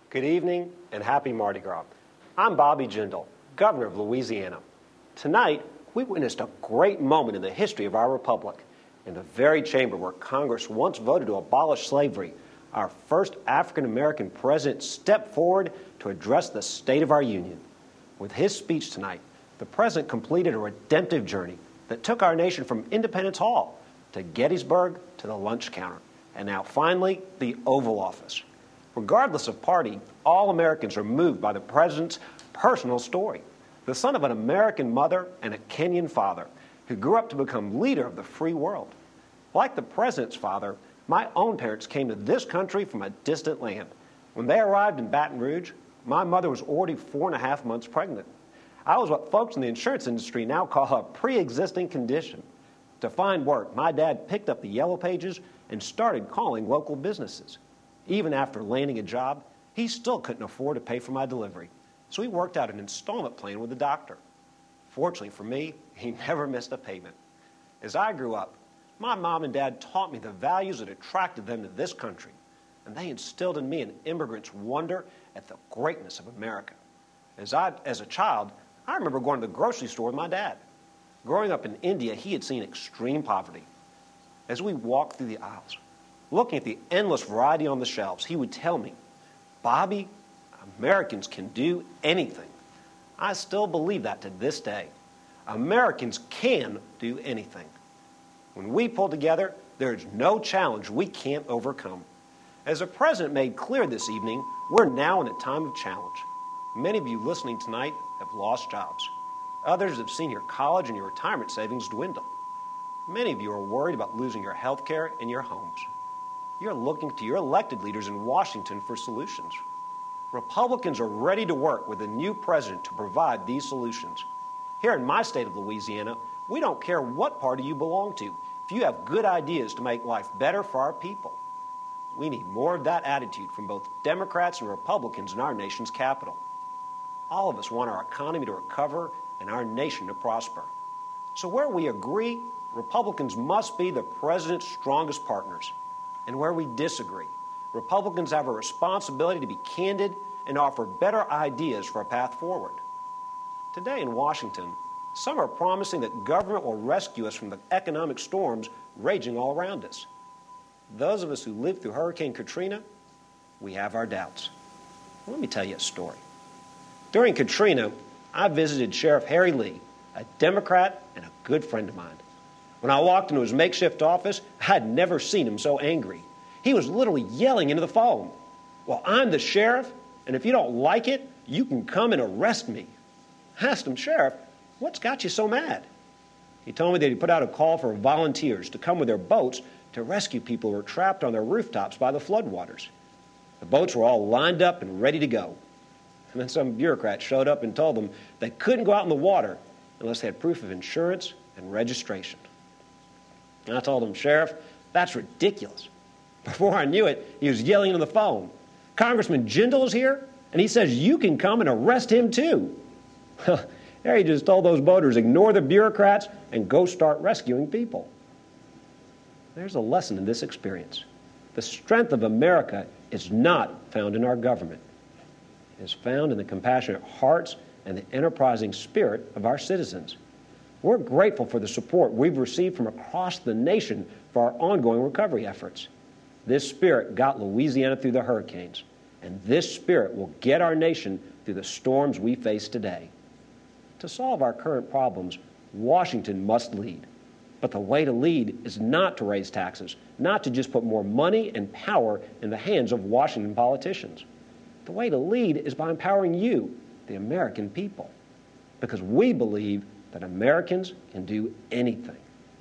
Good evening and happy Mardi Gras. I'm Bobby Jindal, Governor of Louisiana. Tonight, we witnessed a great moment in the history of our republic. In the very chamber where Congress once voted to abolish slavery, our first African-American president stepped forward to address the state of our union. With his speech tonight, the president completed a redemptive journey that took our nation from Independence Hall to Gettysburg to the lunch counter, and now finally, the Oval Office. Regardless of party, all Americans are moved by the president's personal story. The son of an American mother and a Kenyan father who grew up to become leader of the free world. Like the president's father, my own parents came to this country from a distant land. When they arrived in Baton Rouge, my mother was already 4.5 months pregnant. I was what folks in the insurance industry now call a pre-existing condition. To find work, my dad picked up the Yellow Pages and started calling local businesses. Even after landing a job, he still couldn't afford to pay for my delivery, so he worked out an installment plan with the doctor. Fortunately for me, he never missed a payment. As I grew up, my mom and dad taught me the values that attracted them to this country, and they instilled in me an immigrant's wonder at the greatness of America. As a child, I remember going to the grocery store with my dad. Growing up in India, he had seen extreme poverty. As we walked through the aisles, looking at the endless variety on the shelves, he would tell me, "Bobby, Americans can do anything." I still believe that to this day. Americans can do anything. When we pull together, there is no challenge we can't overcome. As the president made clear this evening, we're now in a time of challenge. Many of you listening tonight have lost jobs. Others have seen your college and your retirement savings dwindle. Many of you are worried about losing your health care and your homes. You're looking to your elected leaders in Washington for solutions. Republicans are ready to work with a new president to provide these solutions. Here in my state of Louisiana, we don't care what party you belong to if you have good ideas to make life better for our people. We need more of that attitude from both Democrats and Republicans in our nation's capital. All of us want our economy to recover and our nation to prosper. So where we agree, Republicans must be the president's strongest partners. And where we disagree, Republicans have a responsibility to be candid and offer better ideas for a path forward. Today in Washington, some are promising that government will rescue us from the economic storms raging all around us. Those of us who lived through Hurricane Katrina, we have our doubts. Let me tell you a story. During Katrina, I visited Sheriff Harry Lee, a Democrat and a good friend of mine. When I walked into his makeshift office, I had never seen him so angry. He was literally yelling into the phone, "Well, I'm the sheriff, and if you don't like it, you can come and arrest me." I asked him, "Sheriff, what's got you so mad?" He told me that he put out a call for volunteers to come with their boats to rescue people who were trapped on their rooftops by the floodwaters. The boats were all lined up and ready to go. And then some bureaucrat showed up and told them they couldn't go out in the water unless they had proof of insurance and registration. And I told him, "Sheriff, that's ridiculous." Before I knew it, he was yelling on the phone, "Congressman Jindal is here, and he says you can come and arrest him too." There he just told those boaters, ignore the bureaucrats and go start rescuing people. There's a lesson in this experience. The strength of America is not found in our government. It is found in the compassionate hearts and the enterprising spirit of our citizens. We're grateful for the support we've received from across the nation for our ongoing recovery efforts. This spirit got Louisiana through the hurricanes, and this spirit will get our nation through the storms we face today. To solve our current problems, Washington must lead. But the way to lead is not to raise taxes, not to just put more money and power in the hands of Washington politicians. The way to lead is by empowering you, the American people, because we believe that Americans can do anything.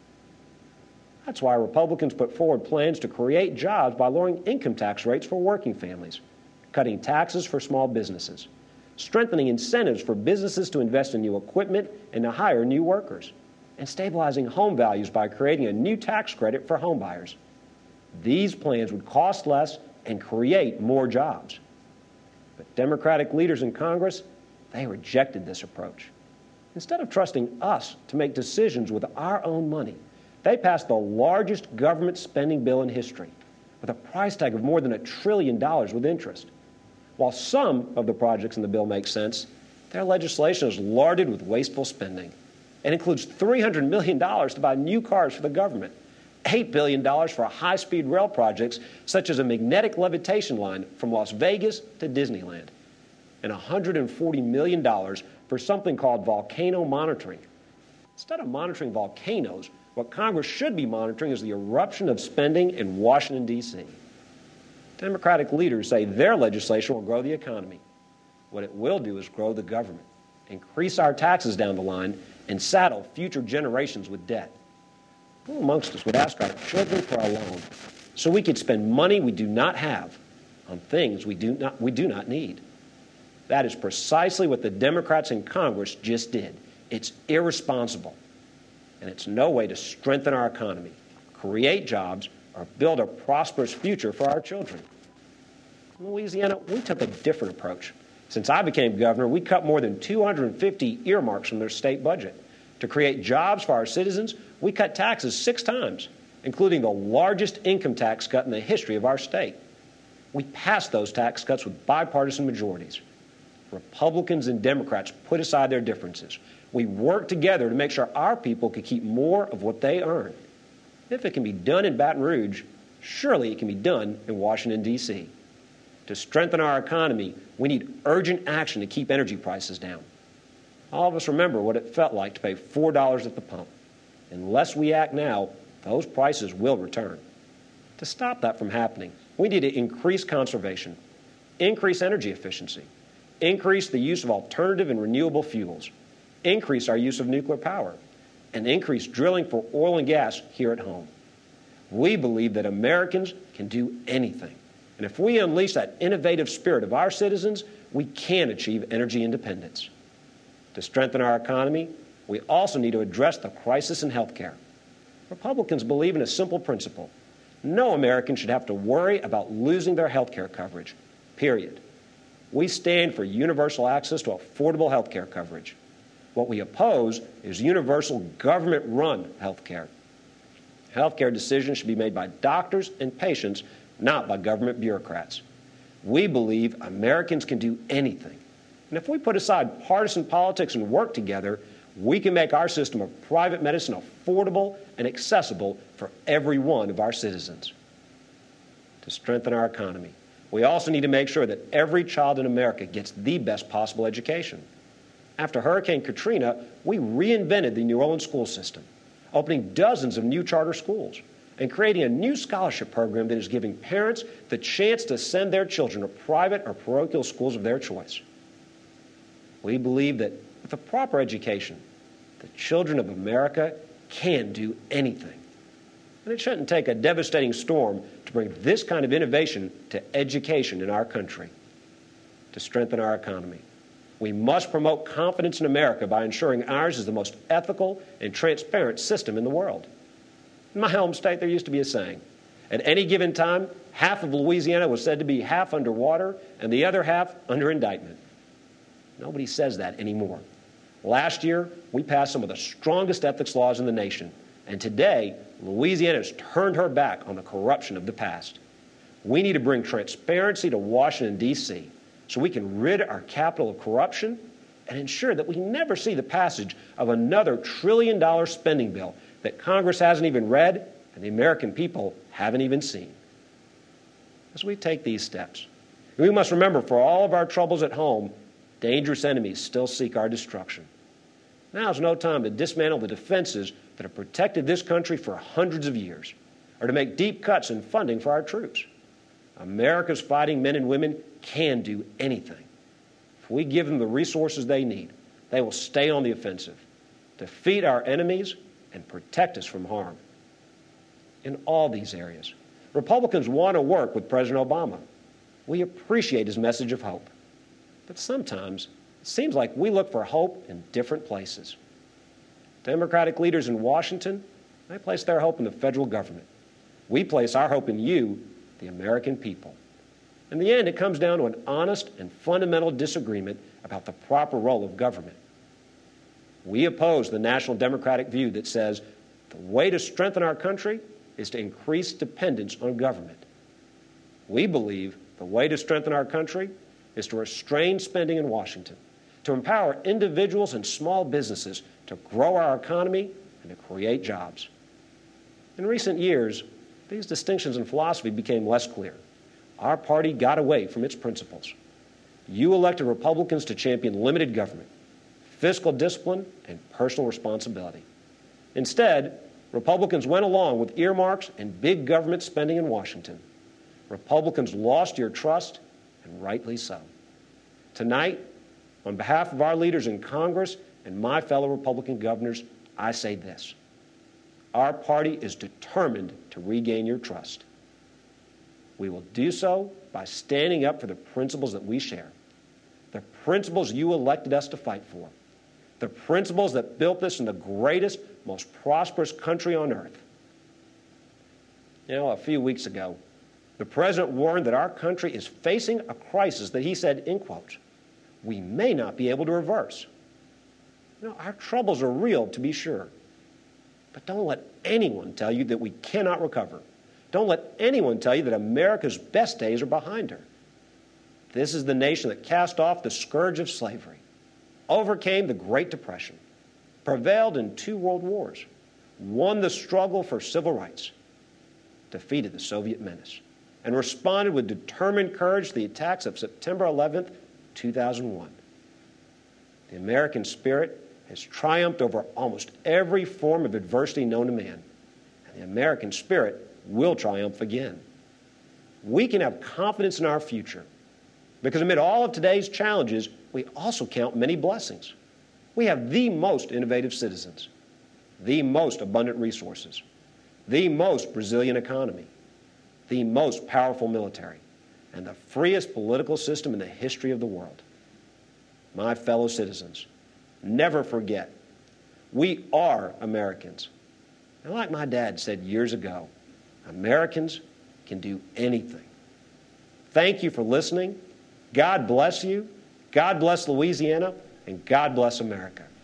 That's why Republicans put forward plans to create jobs by lowering income tax rates for working families, cutting taxes for small businesses, strengthening incentives for businesses to invest in new equipment and to hire new workers, and stabilizing home values by creating a new tax credit for home buyers. These plans would cost less and create more jobs. But Democratic leaders in Congress, they rejected this approach. Instead of trusting us to make decisions with our own money, they passed the largest government spending bill in history, with a price tag of more than $1 trillion with interest. While some of the projects in the bill make sense, their legislation is larded with wasteful spending. It includes $300 million to buy new cars for the government, $8 billion for high-speed rail projects such as a magnetic levitation line from Las Vegas to Disneyland, and $140 million for something called volcano monitoring. Instead of monitoring volcanoes, what Congress should be monitoring is the eruption of spending in Washington, D.C. Democratic leaders say their legislation will grow the economy. What it will do is grow the government, increase our taxes down the line, and saddle future generations with debt. Who amongst us would ask our children for a loan so we could spend money we do not have on things we do not need? That is precisely what the Democrats in Congress just did. It's irresponsible, and it's no way to strengthen our economy, create jobs, or build a prosperous future for our children. In Louisiana, we took a different approach. Since I became governor, we cut more than 250 earmarks from their state budget. To create jobs for our citizens, we cut taxes 6 times, including the largest income tax cut in the history of our state. We passed those tax cuts with bipartisan majorities. Republicans and Democrats put aside their differences. We worked together to make sure our people could keep more of what they earn. If it can be done in Baton Rouge, surely it can be done in Washington, D.C. To strengthen our economy, we need urgent action to keep energy prices down. All of us remember what it felt like to pay $4 at the pump. Unless we act now, those prices will return. To stop that from happening, we need to increase conservation, increase energy efficiency, increase the use of alternative and renewable fuels, increase our use of nuclear power, and increase drilling for oil and gas here at home. We believe that Americans can do anything. And if we unleash that innovative spirit of our citizens, we can achieve energy independence. To strengthen our economy, we also need to address the crisis in health care. Republicans believe in a simple principle. No American should have to worry about losing their health care coverage, period. We stand for universal access to affordable health care coverage. What we oppose is universal government-run health care. Health care decisions should be made by doctors and patients, not by government bureaucrats. We believe Americans can do anything. And if we put aside partisan politics and work together, we can make our system of private medicine affordable and accessible for every one of our citizens. To strengthen our economy, we also need to make sure that every child in America gets the best possible education. After Hurricane Katrina, we reinvented the New Orleans school system, opening dozens of new charter schools and creating a new scholarship program that is giving parents the chance to send their children to private or parochial schools of their choice. We believe that with a proper education, the children of America can do anything. And it shouldn't take a devastating storm to bring this kind of innovation to education in our country. To strengthen our economy, we must promote confidence in America by ensuring ours is the most ethical and transparent system in the world. In my home state, there used to be a saying. At any given time, half of Louisiana was said to be half underwater and the other half under indictment. Nobody says that anymore. Last year, we passed some of the strongest ethics laws in the nation, and today, Louisiana has turned her back on the corruption of the past. We need to bring transparency to Washington, D.C., so we can rid our capital of corruption and ensure that we never see the passage of another trillion-dollar spending bill that Congress hasn't even read and the American people haven't even seen. As we take these steps, we must remember for all of our troubles at home, dangerous enemies still seek our destruction. Now is no time to dismantle the defenses that have protected this country for hundreds of years, or to make deep cuts in funding for our troops. America's fighting men and women can do anything. If we give them the resources they need, they will stay on the offensive, defeat our enemies, and protect us from harm. In all these areas, Republicans want to work with President Obama. We appreciate his message of hope. But sometimes it seems like we look for hope in different places. Democratic leaders in Washington, they place their hope in the federal government. We place our hope in you, the American people. In the end, it comes down to an honest and fundamental disagreement about the proper role of government. We oppose the national Democratic view that says the way to strengthen our country is to increase dependence on government. We believe the way to strengthen our country is to restrain spending in Washington, to empower individuals and small businesses to grow our economy and to create jobs. In recent years, these distinctions in philosophy became less clear. Our party got away from its principles. You elected Republicans to champion limited government, fiscal discipline, and personal responsibility. Instead, Republicans went along with earmarks and big government spending in Washington. Republicans lost your trust, and rightly so. Tonight, on behalf of our leaders in Congress and my fellow Republican governors, I say this. Our party is determined to regain your trust. We will do so by standing up for the principles that we share, the principles you elected us to fight for, the principles that built this in the greatest, most prosperous country on earth. You know, a few weeks ago, the president warned that our country is facing a crisis that he said, in quotes, we may not be able to reverse. You know, our troubles are real, to be sure. But don't let anyone tell you that we cannot recover. Don't let anyone tell you that America's best days are behind her. This is the nation that cast off the scourge of slavery, overcame the Great Depression, prevailed in 2 world wars, won the struggle for civil rights, defeated the Soviet menace, and responded with determined courage to the attacks of September 11th, 2001. The American spirit has triumphed over almost every form of adversity known to man, and the American spirit will triumph again. We can have confidence in our future because amid all of today's challenges, we also count many blessings. We have the most innovative citizens, the most abundant resources, the most resilient economy, the most powerful military, and the freest political system in the history of the world. My fellow citizens, never forget, we are Americans. And like my dad said years ago, Americans can do anything. Thank you for listening. God bless you. God bless Louisiana, and God bless America.